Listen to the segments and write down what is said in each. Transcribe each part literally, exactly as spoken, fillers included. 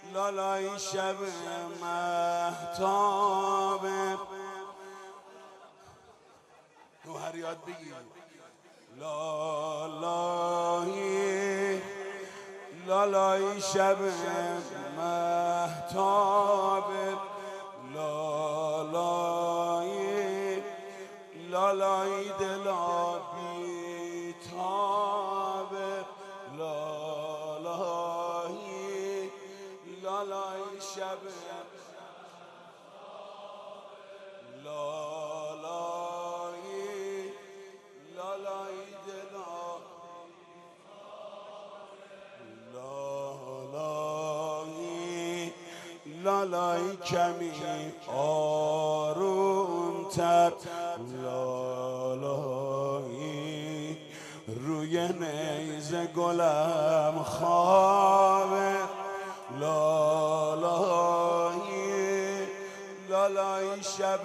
لالای شب مهتاب رو هر یاد بگیر لالای لالای شب مهتاب لالای لالای دلا بیتاب لالای لالای شب لالای لالای دلا لالای لالای کمی آروم تر لالای روی نیزه گلم خوابه لالای لالای شب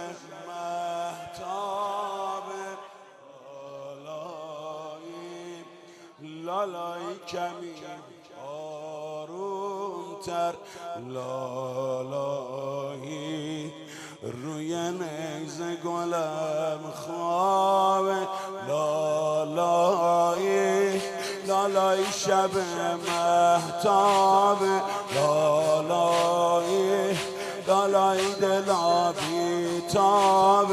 مهتاب لالای لالای کمی آروم تر لالای روی نیزه گلم خوابه لالای لالای شب مهتاب لالای لالای دلا بیتاب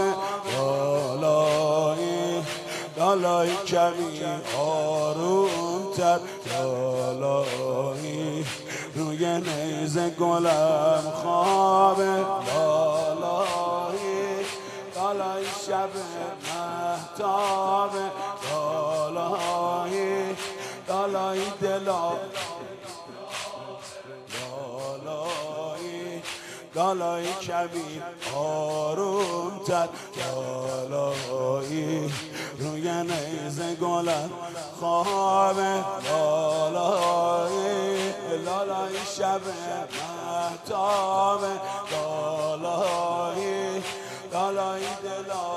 لالای لالای کمی آروم تر لالای روی نیزه گلم خوابه لالای لالای شب مهتاب لالای لالای دلا لالای لالای کمی آروم تر لالای روی نیزه گلم خوابه لالای لالای شب مهتاب لالای لالای دلا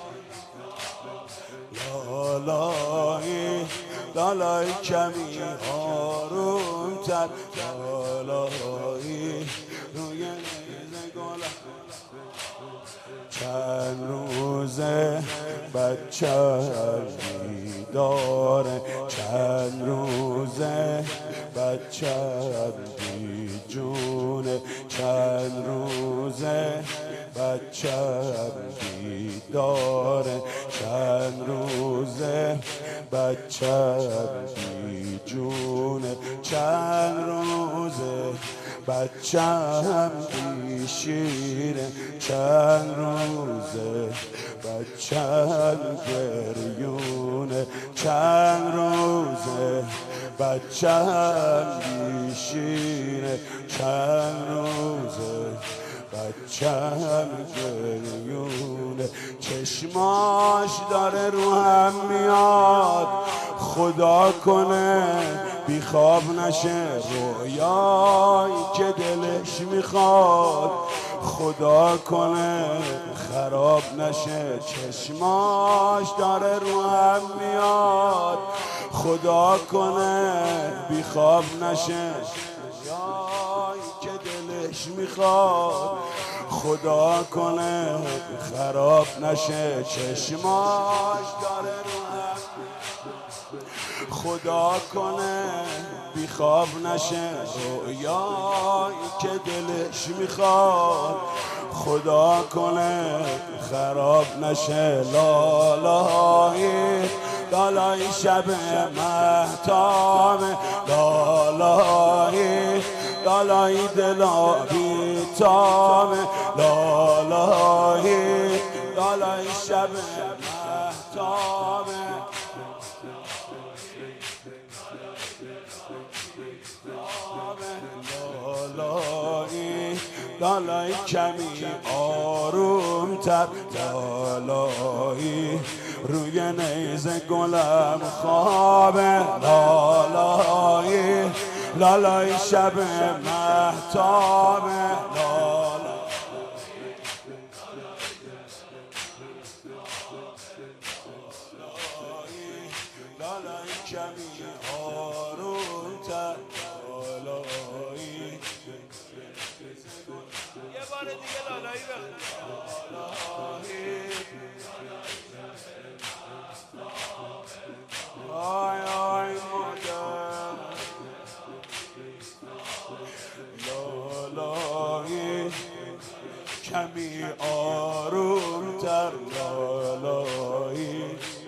لالای لالای کمی آروم تر لالای روی نیزه گلم چند روزه بچه بیداره چند روزه بچه بیجونه چند روزه بچه بیداره چند روزه بچه بیجونه چند روزه بچه هم بیشیره چند روزه بچه هم گریونه چند روزه بچه هم بیشیره چند روزه بچه هم گریونه چشماش داره رو هم میاد خدا کنه بی خواب نشه رویایی که دلش میخواد خدا کنه خراب نشه چشماش داره رو هم میاد خدا کنه بی خواب نشه رویایی که دلش میخواد خدا کنه خراب نشه چشماش داره رو هم خدا کنه بی خواب نشه رویایی که دلش میخواد خدا کنه خراب نشه لالای لالای شب مهتاب لالای لالای دلا بیتاب لالای لالای شب مهتاب لالای لالای کمی آروم تر لالای روی نیزه گلم خوابه لالای لالای شب مهتاب لالای لالای کمی آروم تر لالای بار دیگه لالایی بخون. آی آی مادر لالایی کمی آروم تر لالایی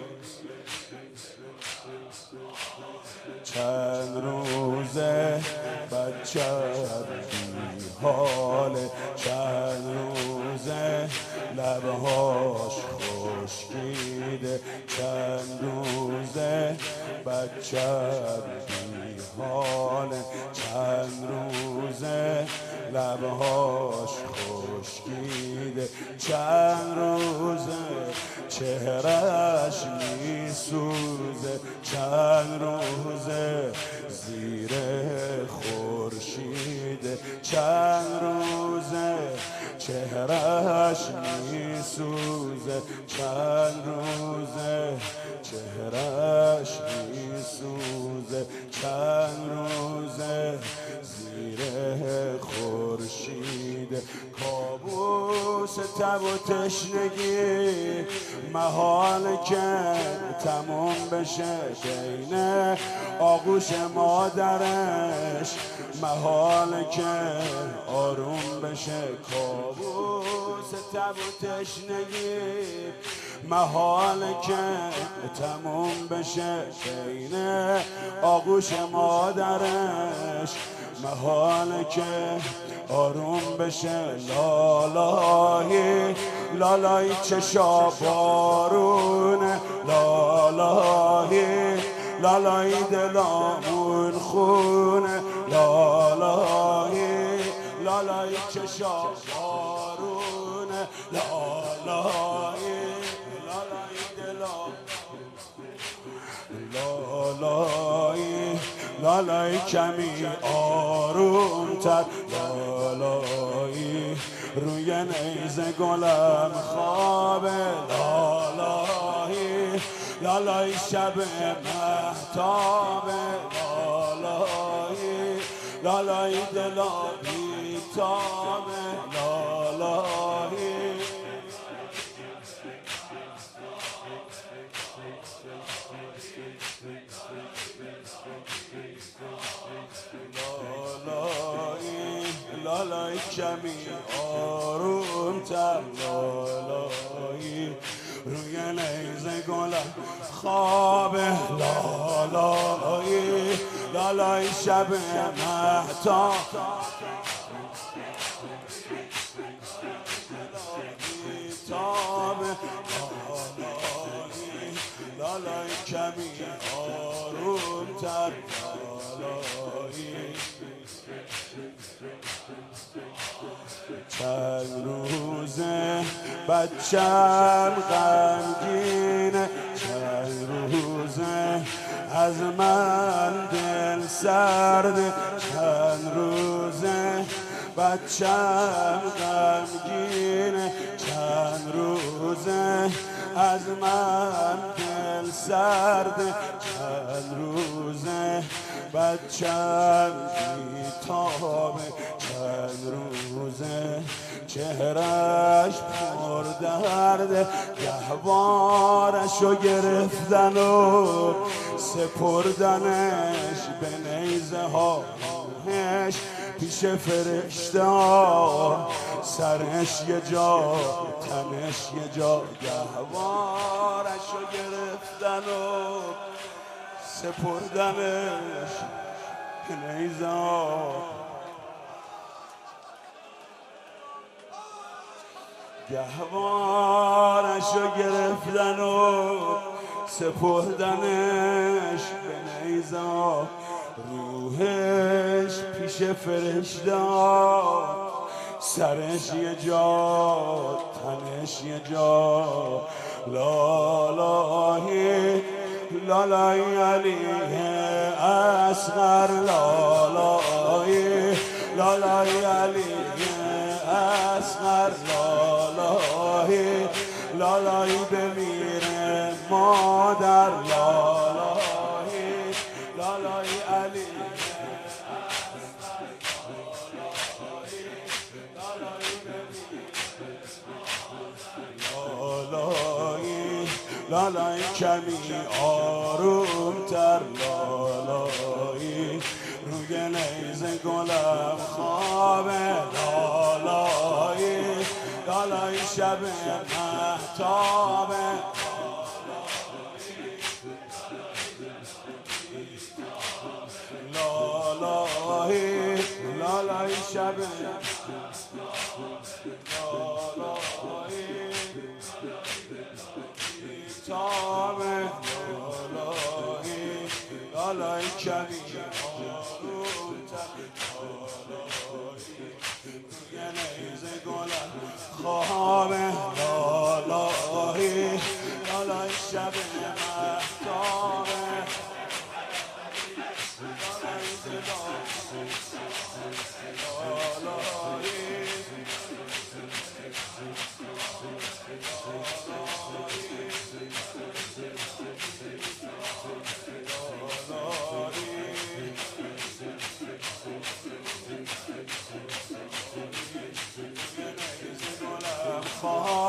چند روزه بچه بی حاله چند روزه لبهاش خشکیده چند روزه بچه بی حاله چند روزه لبهاش خشکیده چند روزه چهرش میسوزه چند روزه زیر خورشیده چند روزه چهرش میسوزه چند روزه چهرش میسوزه چند روزه زیر خورشیده کابوس تب و تشنگی محال که تموم بشه بین آغوش مادرش محال که آروم بشه کابوس تب و تشنگی محال که تموم بشه بین آغوش مادرش محال که آروم بشه لالایی لالایی چشا بارونه لالایی لالایی دلامون خونه لالایی لالایی چشا بارونه لالایی لالایی دلامون لالایی لالایی کمی آروم تر لالایی روی نیزه گلم خوابه لالایی لالایی شب مهتابه لالایی لالایی دلا بیتابه لالایی لالایی لالایی کمی آروم تر لالایی روی نیزه گلم خوابه لالایی لالایی شب مهتاب لالایی لالایی کمی آروم تر لالایی چند روزه بچم غمگینه چند روزه از من دل سرده چند روزه بچم غمگینه چند روزه از من دل سرده چند روزه بچم بیتابه چند روزه چهرش پر درده گهوارشو گرفتن و سپردنش به نیزه هاش پیش فرشته ها سرش یه جا تنش یه جا گهوارشو گرفتن و سپردنش به نیزه ها گهوارشو گرفتن و سپردنش به نیزه ها روحش پیش فرشته سرش یه جا تنش یه جا لالایی لالایی علیه اصغر لالایی لالایی علیه اصغر لالایی لالایی بمیره مادر لالایی لالایی علیه اصغر لالایی لالایی لالای کمی آروم تر لالایی روی نیزه گلم خواب لالایی لالای شب مهتاب لالایی لالای شب لالایی تاب لالایی لالای کمی آروم تر لالایی روی نیزه گلم خواب لالایی لالای شب مهتاب خواب